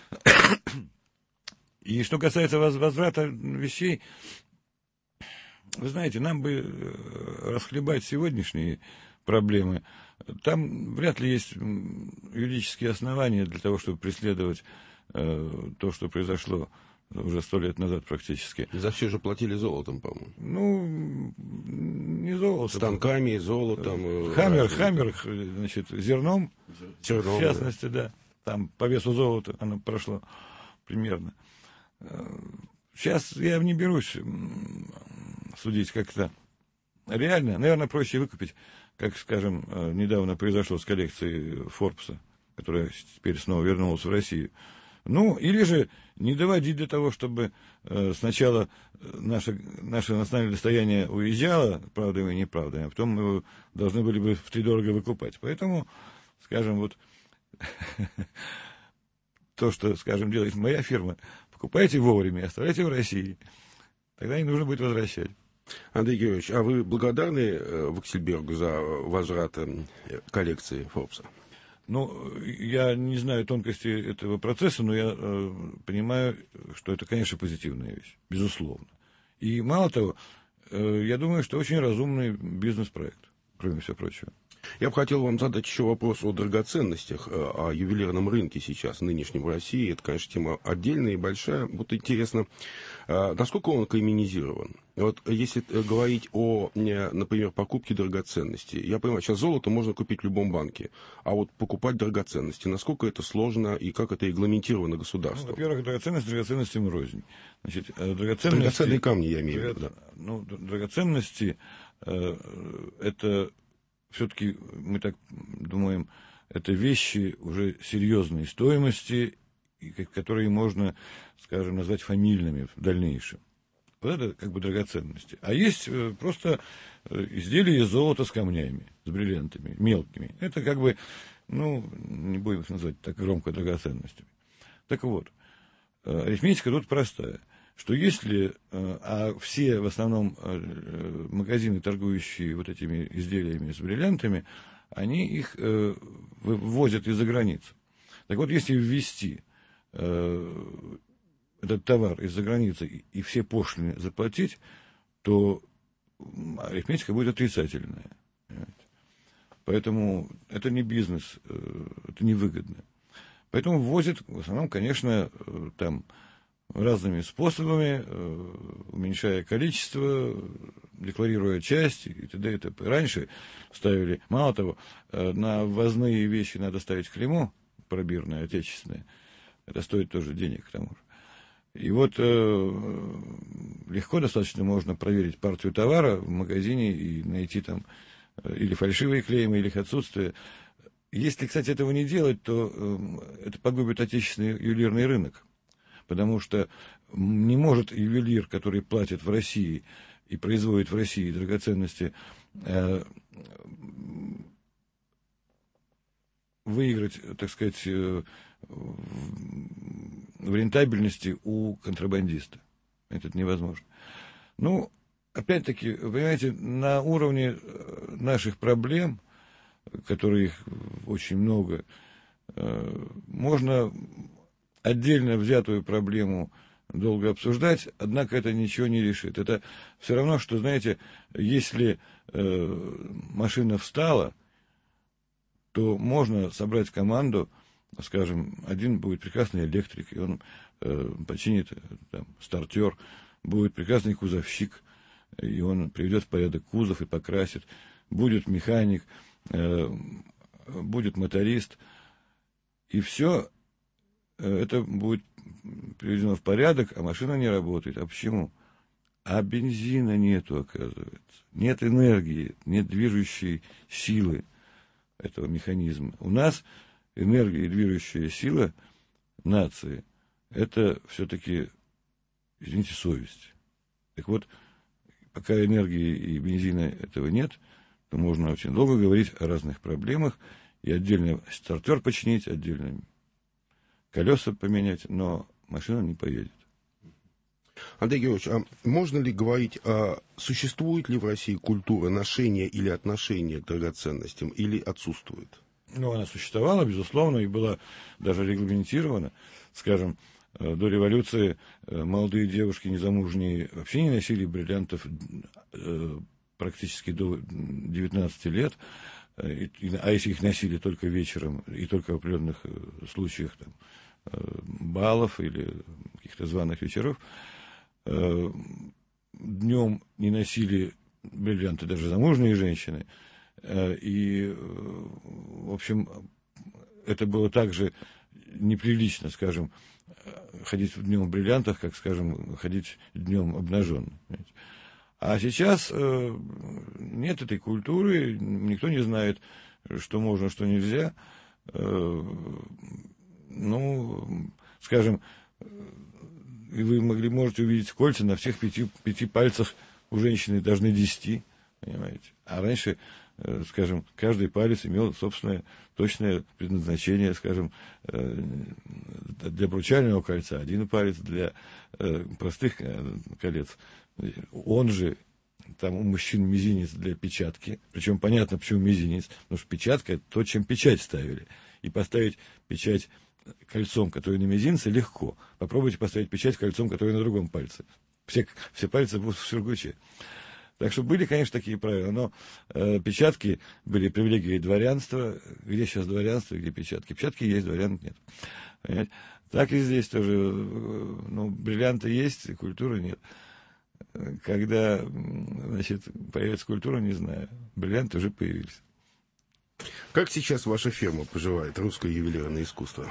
и что касается возврата вещей, вы знаете, нам бы расхлебать сегодняшние проблемы. Там вряд ли есть юридические основания для того, чтобы преследовать э, то, что произошло уже сто лет назад практически. За все же платили золотом, по-моему. Ну, не золотом. Станками, золотом. Хаммер, Хаммер, значит, зерном, зерном, в частности, да. да. Там по весу золота оно прошло примерно. Сейчас я не берусь судить как-то. Реально, наверное, проще выкупить, как, скажем, недавно произошло с коллекцией Форбса, которая теперь снова вернулась в Россию. Ну, или же не доводить до того, чтобы э, сначала наше, наше национальное достояние уезжало, правдами и неправдами, а потом мы его должны были бы втридорого выкупать. Поэтому, скажем, вот то, что, скажем, делает моя фирма, покупайте вовремя и оставляйте в России. Тогда не нужно будет возвращать. Андрей Георгиевич, а вы благодарны Ваксельбергу за возврат коллекции Форбса? Ну, я не знаю тонкости этого процесса, но я э, понимаю, что это, конечно, позитивная вещь, безусловно. И мало того, э, я думаю, что очень разумный бизнес-проект, кроме всего прочего. Я бы хотел вам задать еще вопрос о драгоценностях, о ювелирном рынке сейчас, нынешнем в России. Это, конечно, тема отдельная и большая. Вот интересно, насколько он кайминизирован? Вот если говорить о, например, покупке драгоценностей. Я понимаю, сейчас золото можно купить в любом банке. А вот покупать драгоценности, насколько это сложно и как это регламентировано государством? Ну, во-первых, драгоценности драгоценностям рознь. Значит, драгоценности... Драгоценные камни, я имею в виду. Да. Ну, драгоценности э, это... Все-таки, мы так думаем, это вещи уже серьезной стоимости, которые можно, скажем, назвать фамильными в дальнейшем. Вот это как бы драгоценности. А есть просто изделия из золота с камнями, с бриллиантами, мелкими. Это как бы, ну, не будем их назвать так громко драгоценностями. Так вот, арифметика тут простая. Что если, а все в основном магазины, торгующие вот этими изделиями с бриллиантами, они их ввозят из-за границы. Так вот, если ввести этот товар из-за границы и все пошлины заплатить, то арифметика будет отрицательная. Поэтому это не бизнес, это невыгодно. Поэтому ввозят в основном, конечно, там разными способами, уменьшая количество, декларируя часть и т.д. и т.п. Раньше ставили, мало того, на ввозные вещи надо ставить клеймо пробирное, отечественное. Это стоит тоже денег, к тому же. И вот э, легко достаточно можно проверить партию товара в магазине и найти там или фальшивые клеймы, или их отсутствие. Если, кстати, этого не делать, то э, это погубит отечественный ювелирный рынок. Потому что не может ювелир, который платит в России и производит в России драгоценности, э, выиграть, так сказать, э, в рентабельности у контрабандиста. Это невозможно. Ну, опять-таки, вы понимаете, на уровне наших проблем, которых очень много, э, можно отдельно взятую проблему долго обсуждать, однако это ничего не решит. Это все равно, что, знаете, если э, машина встала, то можно собрать команду, скажем, один будет прекрасный электрик, и он э, починит там, стартер, будет прекрасный кузовщик, и он приведет в порядок кузов и покрасит, будет механик, э, будет моторист, и все это будет приведено в порядок, а машина не работает. А почему? А бензина нету, оказывается. Нет энергии, нет движущей силы этого механизма. У нас энергия и движущая сила нации – это все-таки, извините, совесть. Так вот, пока энергии и бензина этого нет, то можно очень долго говорить о разных проблемах и отдельно стартер починить, отдельно колеса поменять, но машина не поедет. Андрей Георгиевич, а можно ли говорить, а существует ли в России культура ношения или отношения к драгоценностям, или отсутствует? Ну, она существовала, безусловно, и была даже регламентирована. Скажем, до революции молодые девушки незамужние вообще не носили бриллиантов практически до девятнадцати лет, а если их носили только вечером и только в определенных случаях там, балов или каких-то званых вечеров, днем не носили бриллианты даже замужние женщины. И, в общем, это было также неприлично, скажем, ходить днем в бриллиантах, как, скажем, ходить днем обнаженным. А сейчас нет этой культуры, никто не знает, что можно, что нельзя. Ну, скажем, и вы могли, можете увидеть кольца на всех пяти, пяти пальцах у женщины должны десяти, понимаете. А раньше, скажем, каждый палец имел собственное точное предназначение, скажем, для обручального кольца один палец, для простых колец. Он же, там у мужчин мизинец для печатки, причем понятно, почему мизинец, потому что печатка – это то, чем печать ставили. И поставить печать кольцом, которое на мизинце, легко. Попробуйте поставить печать кольцом, которое на другом пальце. Все, все пальцы будут в сургуче. Так что были, конечно, такие правила, но э, печатки были привилегией дворянства. Где сейчас дворянство, где печатки? Печатки есть, дворян нет. Понимаете? Так и здесь тоже. Ну, бриллианты есть, культуры нет. Когда, значит, появится культура, не знаю. Бриллианты уже появились. Как сейчас ваша фирма поживает, русское ювелирное искусство?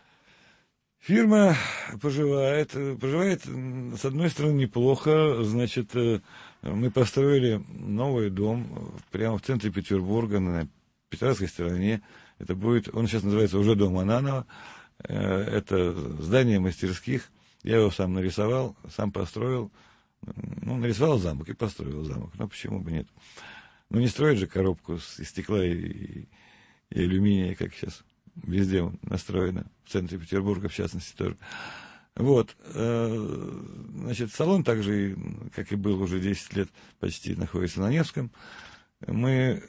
Фирма поживает, поживает, с одной стороны, неплохо. Значит, мы построили новый дом прямо в центре Петербурга, на Петровской стороне. Это будет, он сейчас называется уже дом Ананова. Это здание мастерских. Я его сам нарисовал, сам построил. Ну, нарисовал замок и построил замок. Ну, почему бы нет? Ну, не строить же коробку из стекла и, и, и алюминия, как сейчас везде настроено, в центре Петербурга, в частности, тоже. Вот. Значит, салон также, как и был уже десять лет, почти находится на Невском. Мы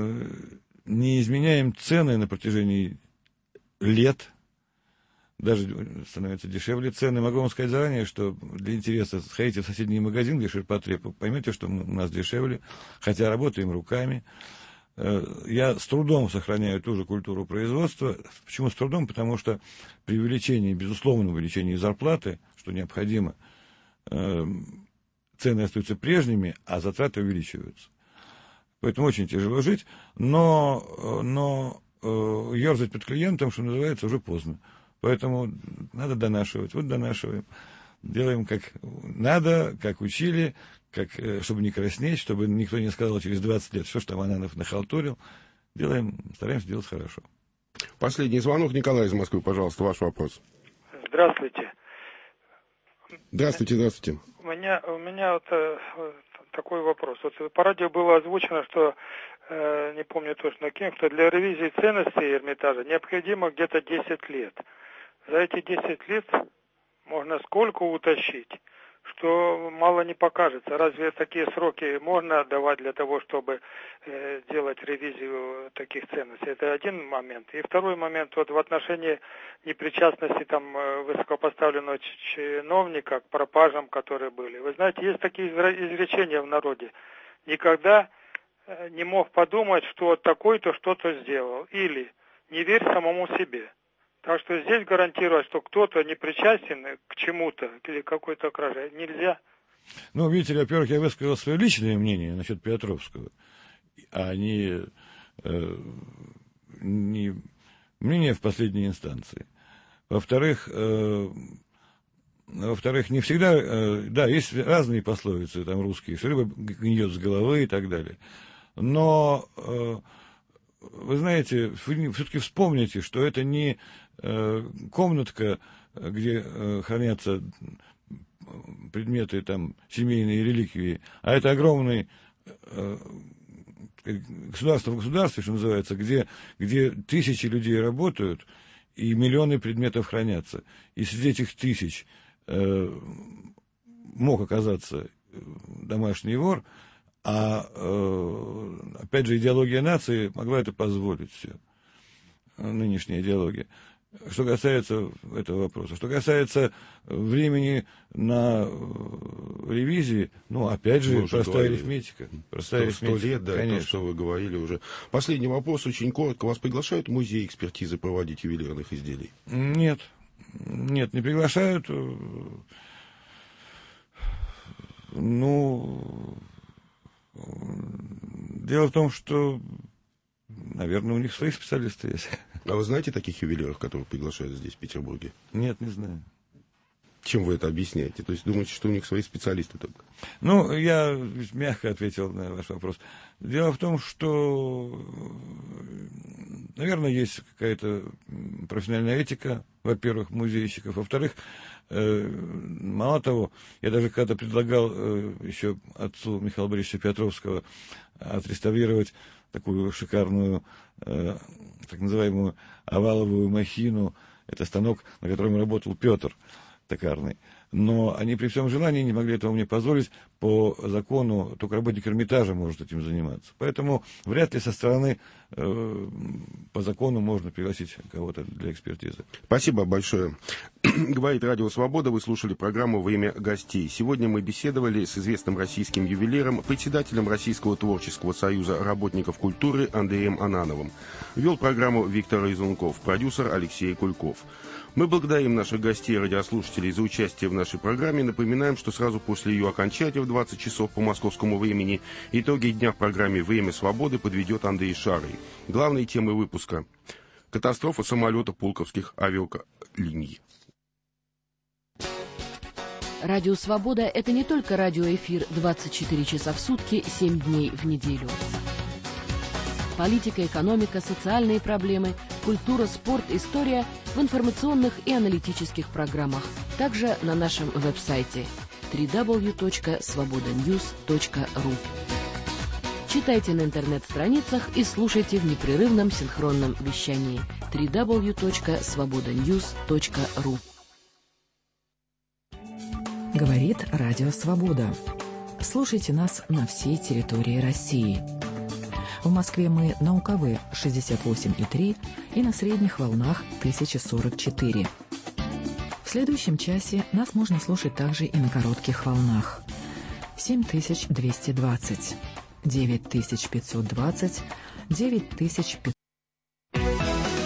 не изменяем цены на протяжении лет. Даже становятся дешевле цены. Могу вам сказать заранее, что для интереса сходите в соседний магазин, где ширпотреб, поймете, что у нас дешевле, хотя работаем руками. Я с трудом сохраняю ту же культуру производства. Почему с трудом? Потому что при увеличении, безусловном увеличении зарплаты, что необходимо, цены остаются прежними, а затраты увеличиваются. Поэтому очень тяжело жить, но, но ерзать под клиентом, что называется, уже поздно. Поэтому надо донашивать. Вот донашиваем. Делаем как надо, как учили, как, чтобы не краснеть, чтобы никто не сказал через двадцать лет, что ж там Ананов нахалтурил. Делаем, стараемся делать хорошо. Последний звонок. Николай из Москвы, пожалуйста, ваш вопрос. Здравствуйте. Здравствуйте, здравствуйте. У меня, у меня вот э, такой вопрос. Вот по радио было озвучено, что, э, не помню точно кем, что для ревизии ценностей Эрмитажа необходимо где-то десять лет. За эти десять лет можно сколько утащить, что мало не покажется. Разве такие сроки можно давать для того, чтобы э, делать ревизию таких ценностей? Это один момент. И второй момент, вот в отношении непричастности там высокопоставленного чиновника к пропажам, которые были. Вы знаете, есть такие изречения в народе. Никогда не мог подумать, что такой-то что-то сделал. Или не верь самому себе. Так что здесь гарантировать, что кто-то не причастен к чему-то или какой-то краже, нельзя. Ну, видите ли, во-первых, я высказал свое личное мнение насчет Петровского, а не, э, не мнение в последней инстанции. Во-вторых, э, во-вторых, не всегда, да, есть разные пословицы там русские, что рыба гниет с головы и так далее. Но, вы знаете, вы все-таки вспомните, что это не комнатка, где хранятся предметы, там, семейные реликвии, а это огромный государство в государстве, что называется, где, где тысячи людей работают и миллионы предметов хранятся. И среди этих тысяч э, мог оказаться домашний вор, а, э, опять же, идеология нации могла это позволить все. Нынешняя идеология. Что касается этого вопроса. Что касается времени на ревизии, ну, опять же, простая говорили. арифметика. Простая сто арифметика, лет, да, конечно. То, что вы говорили уже. Последний вопрос, очень коротко. Вас приглашают в музей экспертизы проводить ювелирных изделий? Нет. Нет, не приглашают. Ну, дело в том, что, наверное, у них свои специалисты есть. А вы знаете таких ювелиров, которые приглашают здесь, в Петербурге? Нет, не знаю. Чем вы это объясняете? То есть думаете, что у них свои специалисты только? Ну, я мягко ответил на ваш вопрос. Дело в том, что, наверное, есть какая-то профессиональная этика, во-первых, музейщиков. Во-вторых, э, мало того, я даже когда предлагал э, еще отцу Михаила Борисовича Петровского отреставрировать такую шикарную, э, так называемую оваловую махину. Это станок, на котором работал Петр Токарный. Но они при всем желании не могли этого мне позволить. По закону только работник Эрмитажа может этим заниматься. Поэтому вряд ли со стороны э, по закону можно пригласить кого-то для экспертизы. Спасибо большое. Говорит Радио Свобода. Вы слушали программу «Время гостей». Сегодня мы беседовали с известным российским ювелиром, председателем Российского творческого союза работников культуры Андреем Анановым. Вел программу Виктор Изунков, продюсер Алексей Кульков. Мы благодарим наших гостей и радиослушателей за участие в нашей программе. Напоминаем, что сразу после ее окончания в двадцать часов по московскому времени итоги дня в программе «Время свободы» подведет Андрей Шарый. Главные темы выпуска: катастрофа самолета Пулковских авиалиний. Радио «Свобода» — это не только радиоэфир двадцать четыре часа в сутки, семь дней в неделю. Политика, экономика, социальные проблемы, культура, спорт, история в информационных и аналитических программах. Также на нашем веб-сайте дабл ю дабл ю дабл ю точка свобода ньюс точка ру. Читайте на интернет-страницах и слушайте в непрерывном синхронном вещании дабл ю дабл ю дабл ю точка свобода ньюс точка ру. Говорит Радио Свобода. Слушайте нас на всей территории России. В Москве мы на УКВ шестьдесят восемь и три и на средних волнах тысяча сорок четыре. В следующем часе нас можно слушать также и на коротких волнах. семь тысяч двести двадцать, девять тысяч пятьсот двадцать, девять тысяч пятьсот